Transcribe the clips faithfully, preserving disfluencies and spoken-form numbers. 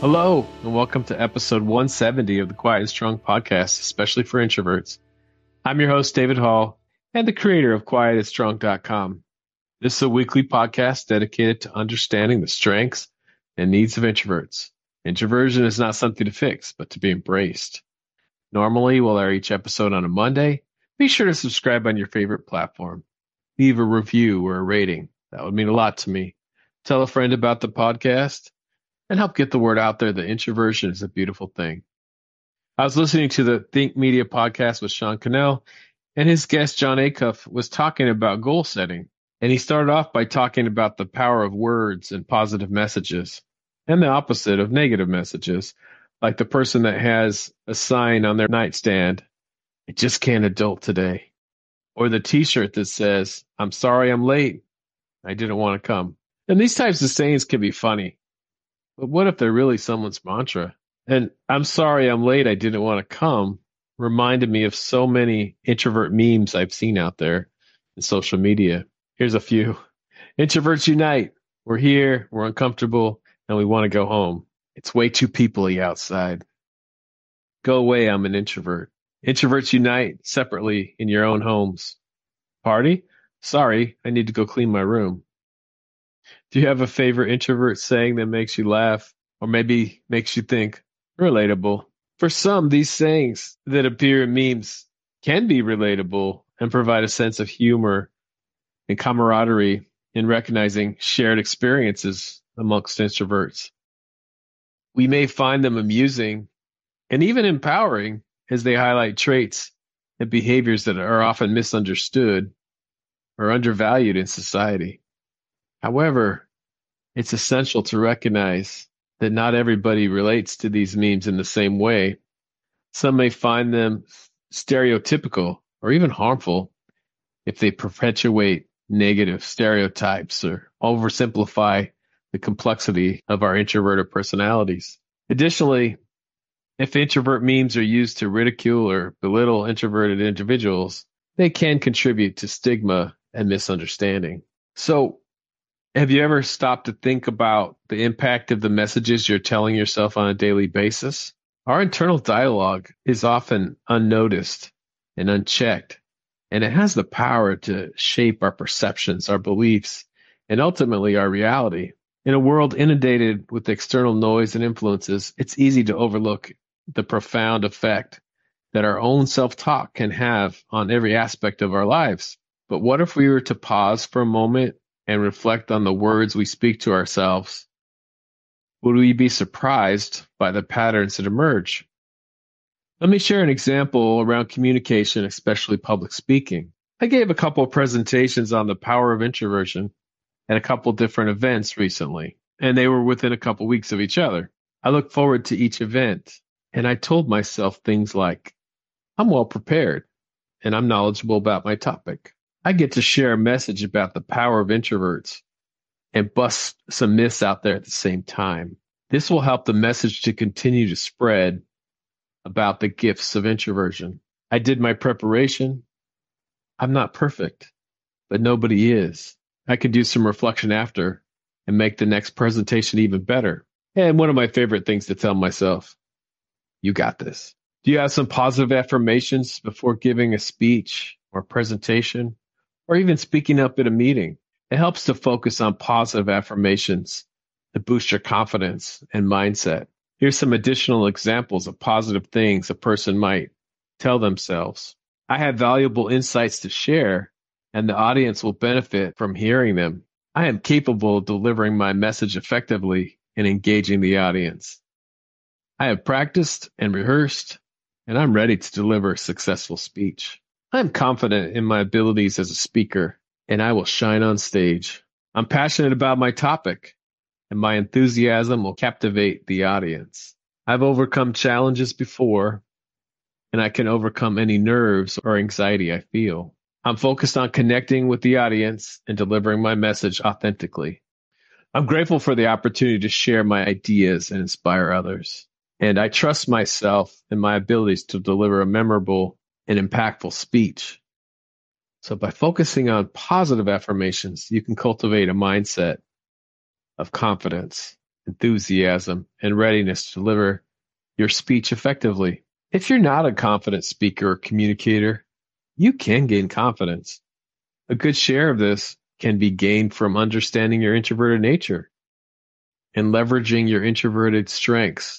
Hello, and welcome to episode one seventy of the Quiet and Strong podcast, especially for introverts. I'm your host, David Hall, and the creator of quiet and strong dot com. This is a weekly podcast dedicated to understanding the strengths and needs of introverts. Introversion is not something to fix, but to be embraced. Normally, we'll air each episode on a Monday. Be sure to subscribe on your favorite platform. Leave a review or a rating. That would mean a lot to me. Tell a friend about the podcast and help get the word out there that introversion is a beautiful thing. I was listening to the Think Media podcast with Sean Cannell, and his guest, Jon Acuff, was talking about goal setting. And he started off by talking about the power of words and positive messages, and the opposite of negative messages, like the person that has a sign on their nightstand, "I just can't adult today," or the t-shirt that says, "I'm sorry I'm late. I didn't want to come." And these types of sayings can be funny. But what if they're really someone's mantra? And "I'm sorry I'm late, I didn't want to come" reminded me of so many introvert memes I've seen out there in social media. Here's a few. Introverts unite. We're here, we're uncomfortable, and we want to go home. It's way too people-y outside. Go away, I'm an introvert. Introverts unite separately in your own homes. Party? Sorry, I need to go clean my room. Do you have a favorite introvert saying that makes you laugh or maybe makes you think? Relatable. For some, these sayings that appear in memes can be relatable and provide a sense of humor and camaraderie in recognizing shared experiences amongst introverts. We may find them amusing and even empowering as they highlight traits and behaviors that are often misunderstood or undervalued in society. However, it's essential to recognize that not everybody relates to these memes in the same way. Some may find them stereotypical or even harmful if they perpetuate negative stereotypes or oversimplify the complexity of our introverted personalities. Additionally, if introvert memes are used to ridicule or belittle introverted individuals, they can contribute to stigma and misunderstanding. So, have you ever stopped to think about the impact of the messages you're telling yourself on a daily basis? Our internal dialogue is often unnoticed and unchecked, and it has the power to shape our perceptions, our beliefs, and ultimately our reality. In a world inundated with external noise and influences, it's easy to overlook the profound effect that our own self-talk can have on every aspect of our lives. But what if we were to pause for a moment and reflect on the words we speak to ourselves? Would we be surprised by the patterns that emerge? Let me share an example around communication, especially public speaking. I gave a couple of presentations on the power of introversion at a couple different events recently, and they were within a couple weeks of each other. I look forward to each event, and I told myself things like, "I'm well prepared, and I'm knowledgeable about my topic. I get to share a message about the power of introverts and bust some myths out there at the same time. This will help the message to continue to spread about the gifts of introversion. I did my preparation. I'm not perfect, but nobody is. I could do some reflection after and make the next presentation even better." And one of my favorite things to tell myself, "You got this." Do you have some positive affirmations before giving a speech or presentation, or even speaking up at a meeting? It helps to focus on positive affirmations to boost your confidence and mindset. Here's some additional examples of positive things a person might tell themselves. "I have valuable insights to share, and the audience will benefit from hearing them. I am capable of delivering my message effectively and engaging the audience. I have practiced and rehearsed, and I'm ready to deliver a successful speech. I am confident in my abilities as a speaker, and I will shine on stage. I'm passionate about my topic, and my enthusiasm will captivate the audience. I've overcome challenges before, and I can overcome any nerves or anxiety I feel. I'm focused on connecting with the audience and delivering my message authentically. I'm grateful for the opportunity to share my ideas and inspire others. And I trust myself and my abilities to deliver a memorable and impactful speech." So by focusing on positive affirmations, you can cultivate a mindset of confidence enthusiasm, and readiness to deliver your speech effectively. If you're not a confident speaker or communicator, you can gain confidence. A good share of this can be gained from understanding your introverted nature and leveraging your introverted strengths,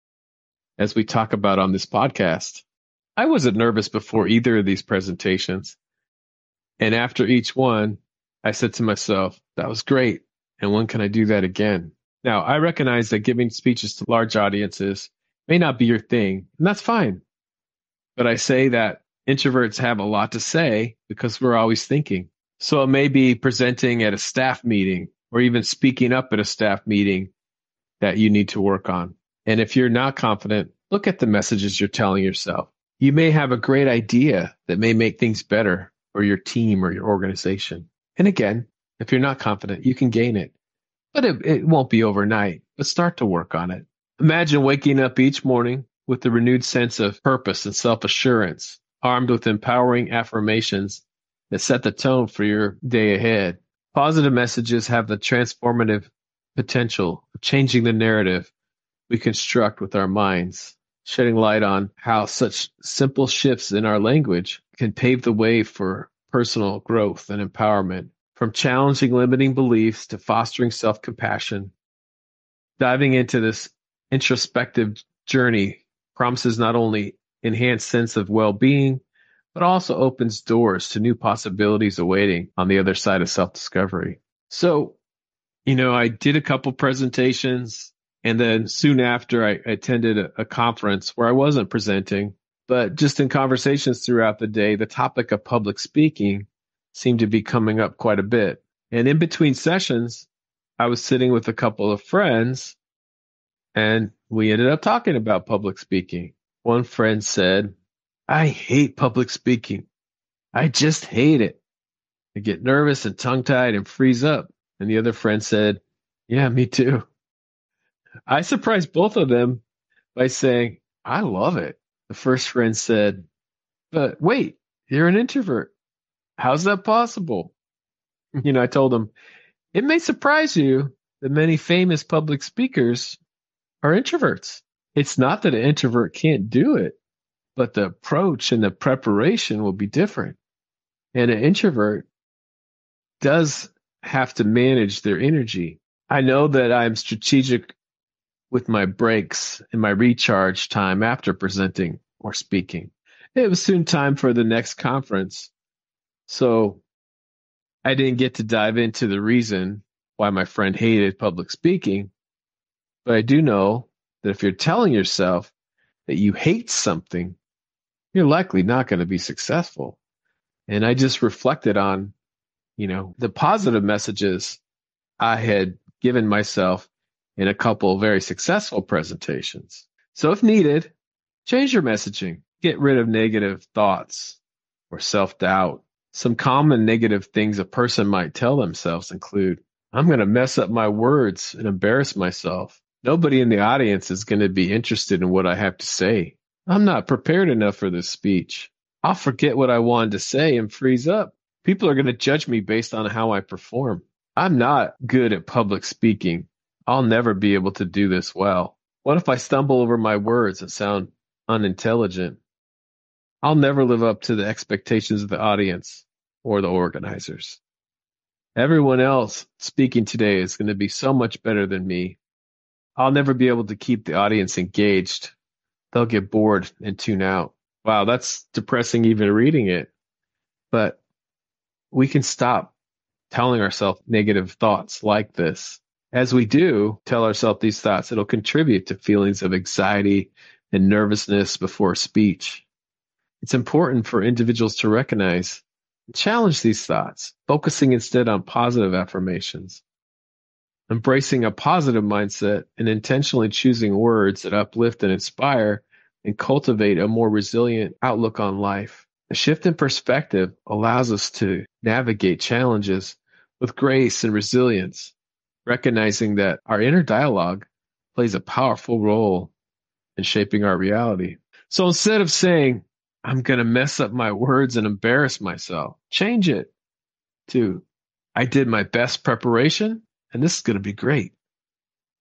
as we talk about on this podcast. I wasn't nervous before either of these presentations. And after each one, I said to myself, that was great. And when can I do that again? Now, I recognize that giving speeches to large audiences may not be your thing, and that's fine. But I say that introverts have a lot to say because we're always thinking. So it may be presenting at a staff meeting or even speaking up at a staff meeting that you need to work on. And if you're not confident, look at the messages you're telling yourself. You may have a great idea that may make things better for your team or your organization. And again, if you're not confident, you can gain it. But it, it won't be overnight, but start to work on it. Imagine waking up each morning with a renewed sense of purpose and self-assurance, armed with empowering affirmations that set the tone for your day ahead. Positive messages have the transformative potential of changing the narrative we construct with our minds, shedding light on how such simple shifts in our language can pave the way for personal growth and empowerment. From challenging limiting beliefs to fostering self-compassion, diving into this introspective journey promises not only enhanced sense of well-being, but also opens doors to new possibilities awaiting on the other side of self-discovery. So, you know, I did a couple presentations, and then soon after I attended a, a conference where I wasn't presenting, but just in conversations throughout the day, the topic of public speaking seemed to be coming up quite a bit. And in between sessions, I was sitting with a couple of friends, and we ended up talking about public speaking. One friend said, I hate public speaking. I just hate it. I get nervous and tongue-tied and freeze up. And the other friend said, yeah, me too. I surprised both of them by saying, I love it. The first friend said, but wait, you're an introvert. How's that possible? You know, I told him, it may surprise you that many famous public speakers are introverts. It's not that an introvert can't do it, but the approach and the preparation will be different. And an introvert does have to manage their energy. I know that I'm strategic with my breaks and my recharge time after presenting or speaking. It was soon time for the next conference. So I didn't get to dive into the reason why my friend hated public speaking, but I do know that if you're telling yourself that you hate something, you're likely not going to be successful. And I just reflected on, you know, the positive messages I had given myself in a couple of very successful presentations. So if needed, change your messaging, get rid of negative thoughts or self-doubt. Some common negative things a person might tell themselves include, I'm going to mess up my words and embarrass myself. Nobody in the audience is going to be interested in what I have to say. I'm not prepared enough for this speech. I'll forget what I wanted to say and freeze up. People are going to judge me based on how I perform. I'm not good at public speaking. I'll never be able to do this well. What if I stumble over my words and sound unintelligent? I'll never live up to the expectations of the audience or the organizers. Everyone else speaking today is going to be so much better than me. I'll never be able to keep the audience engaged. They'll get bored and tune out. Wow, that's depressing even reading it. But we can stop telling ourselves negative thoughts like this. As we do tell ourselves these thoughts, it'll contribute to feelings of anxiety and nervousness before speech. It's important for individuals to recognize and challenge these thoughts, focusing instead on positive affirmations, embracing a positive mindset and intentionally choosing words that uplift and inspire and cultivate a more resilient outlook on life. A shift in perspective allows us to navigate challenges with grace and resilience, recognizing that our inner dialogue plays a powerful role in shaping our reality. So instead of saying, I'm going to mess up my words and embarrass myself, change it to, I did my best preparation and this is going to be great.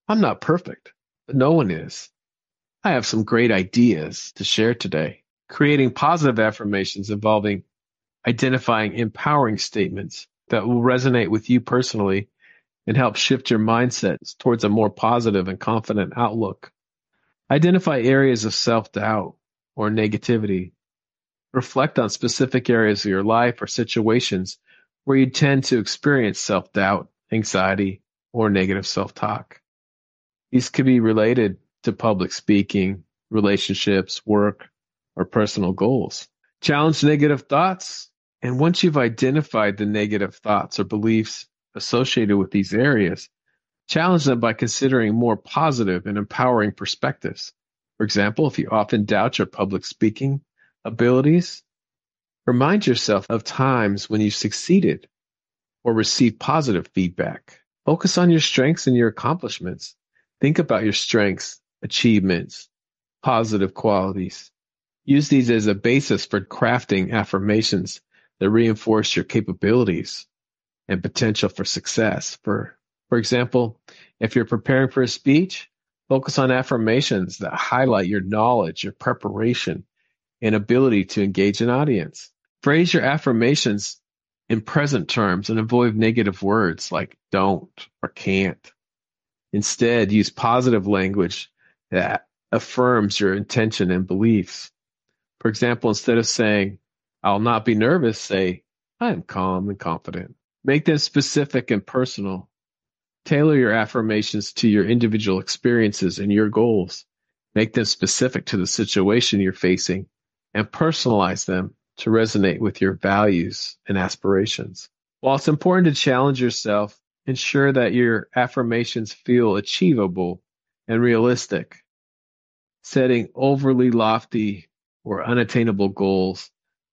I'm not perfect, but no one is. I have some great ideas to share today. Creating positive affirmations involving identifying empowering statements that will resonate with you personally and help shift your mindset towards a more positive and confident outlook. Identify areas of self-doubt or negativity. Reflect on specific areas of your life or situations where you tend to experience self-doubt, anxiety, or negative self-talk. These could be related to public speaking, relationships, work, or personal goals. Challenge negative thoughts. And once you've identified the negative thoughts or beliefs associated with these areas, challenge them by considering more positive and empowering perspectives. For example, if you often doubt your public speaking abilities, remind yourself of times when you succeeded or received positive feedback. Focus on your strengths and your accomplishments. Think about your strengths, achievements, positive qualities. Use these as a basis for crafting affirmations that reinforce your capabilities and potential for success. For, for example, if you're preparing for a speech, focus on affirmations that highlight your knowledge, your preparation, and ability to engage an audience. Phrase your affirmations in present terms and avoid negative words like don't or can't. Instead, use positive language that affirms your intention and beliefs. For example, instead of saying, I'll not be nervous, say, I am calm and confident. Make them specific and personal. Tailor your affirmations to your individual experiences and your goals. Make them specific to the situation you're facing and personalize them to resonate with your values and aspirations. While it's important to challenge yourself, ensure that your affirmations feel achievable and realistic. Setting overly lofty or unattainable goals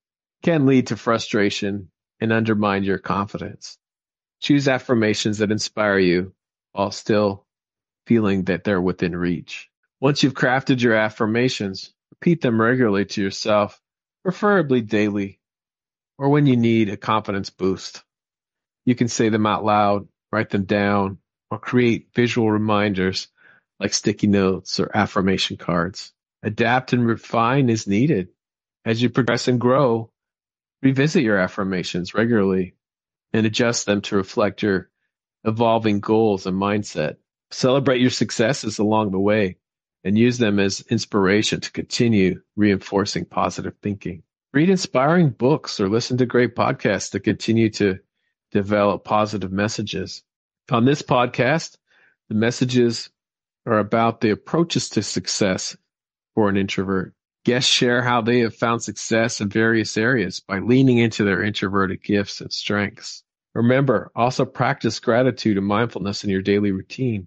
can lead to frustration and undermine your confidence. Choose affirmations that inspire you while still feeling that they're within reach. Once you've crafted your affirmations, repeat them regularly to yourself, preferably daily, or when you need a confidence boost. You can say them out loud, write them down, or create visual reminders like sticky notes or affirmation cards. Adapt and refine as needed. As you progress and grow, revisit your affirmations regularly and adjust them to reflect your evolving goals and mindset. Celebrate your successes along the way and use them as inspiration to continue reinforcing positive thinking. Read inspiring books or listen to great podcasts that continue to develop positive messages. On this podcast, the messages are about the approaches to success for an introvert. Guests share how they have found success in various areas by leaning into their introverted gifts and strengths. Remember, also practice gratitude and mindfulness in your daily routine.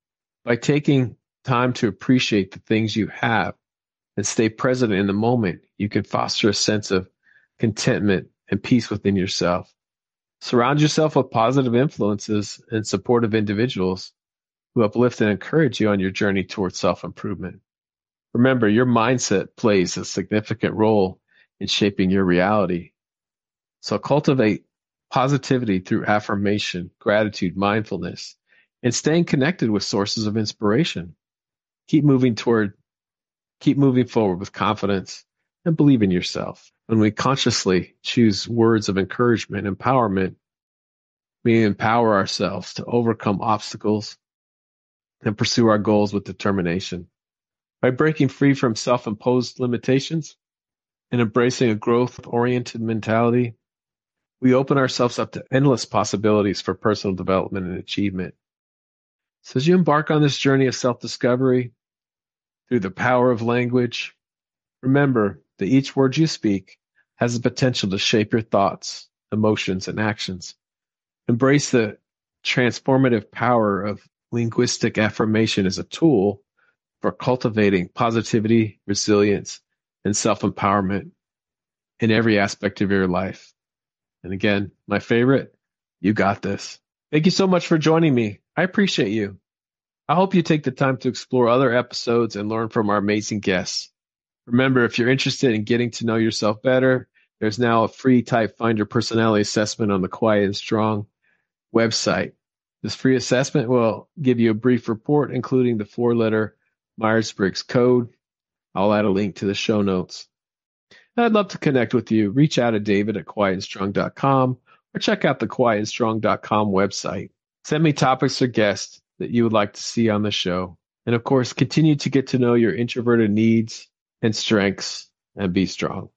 By taking time to appreciate the things you have and stay present in the moment, you can foster a sense of contentment and peace within yourself. Surround yourself with positive influences and supportive individuals who uplift and encourage you on your journey towards self-improvement. Remember, your mindset plays a significant role in shaping your reality. So cultivate positivity through affirmation, gratitude, mindfulness, and staying connected with sources of inspiration. Keep moving toward, keep moving forward with confidence and believe in yourself. When we consciously choose words of encouragement, empowerment, we empower ourselves to overcome obstacles and pursue our goals with determination. By breaking free from self-imposed limitations and embracing a growth-oriented mentality, we open ourselves up to endless possibilities for personal development and achievement. So as you embark on this journey of self-discovery through the power of language, remember that each word you speak has the potential to shape your thoughts, emotions, and actions. Embrace the transformative power of linguistic affirmation as a tool for cultivating positivity, resilience, and self-empowerment in every aspect of your life. And again, my favorite, you got this. Thank you so much for joining me. I appreciate you. I hope you take the time to explore other episodes and learn from our amazing guests. Remember, if you're interested in getting to know yourself better, there's now a free Type Finder personality assessment on the Quiet and Strong website. This free assessment will give you a brief report, including the four-letter Myers-Briggs code. I'll add a link to the show notes. I'd love to connect with you. Reach out to David at quiet and strong dot com or check out the quiet and strong dot com website. Send me topics or guests that you would like to see on the show. And of course, continue to get to know your introverted needs and strengths and be strong.